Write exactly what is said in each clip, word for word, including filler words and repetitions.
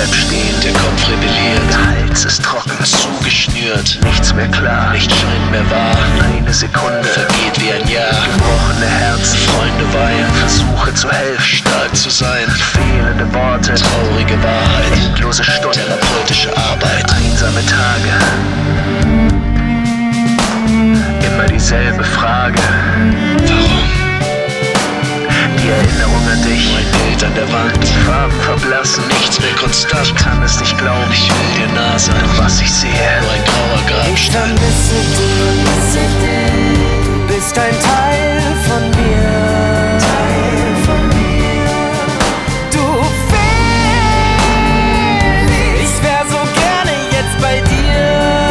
bleib stehen, der Kopf rebelliert, der Hals ist trocken, zugeschnürt, nichts mehr klar, nichts scheint mehr wahr. Eine Sekunde vergeht wie ein Jahr. Gebrochene Herzen, Freunde weinen, Versuche zu helfen, stark zu sein, fehlende Worte, traurige Wahrheit, endlose Stunden, therapeutische Arbeit, einsame Tage, immer dieselbe Frage. Warum? Die Erinnerung an dich, mein Bild an der Wand, die Farben verblassen, nichts mehr konstant. Ich kann es nicht glauben, ich will dir nah sein, doch was ich sehe, nur ein grauer Grabstein. Ich vermisse dich, du bist ein Teil von mir. Teil von mir. Du fehlst, ich wär so gerne jetzt bei dir.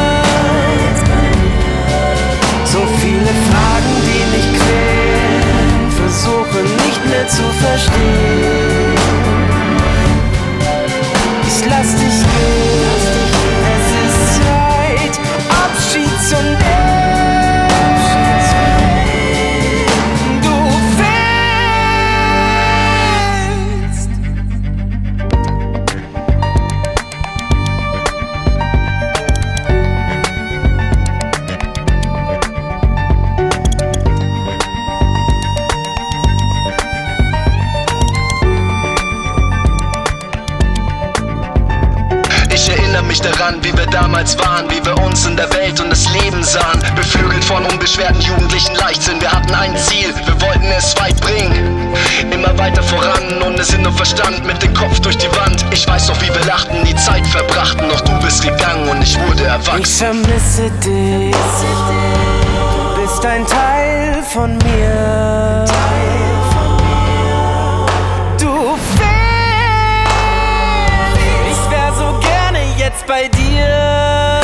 So viele Fragen, die mich quälen, versuche nicht mehr zu verstehen. Ich lass dich gehen, es ist Zeit, Abschied zu nehmen. Du fehlst. Ich erinnere mich daran, wie wir damals waren, wie wir uns in der Welt und das Leben sahen. Beflügelt von unbeschwerten jugendlichen Leichtsinn. Wir hatten ein Ziel, wir wollten es weit bringen. Immer weiter voran, ohne Sinn und Verstand, mit dem Kopf durch die Wand. Ich weiß noch, wie wir lachten, die Zeit verbrachten. Doch du bist gegangen und ich wurde erwachsen. Ich vermisse dich, du bist ein Teil von mir. Du fehlst, ich wär so gerne jetzt bei dir.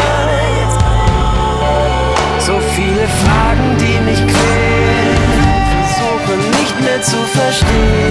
So viele Fragen, die mich quälen, versuche nicht mehr zu verstehen.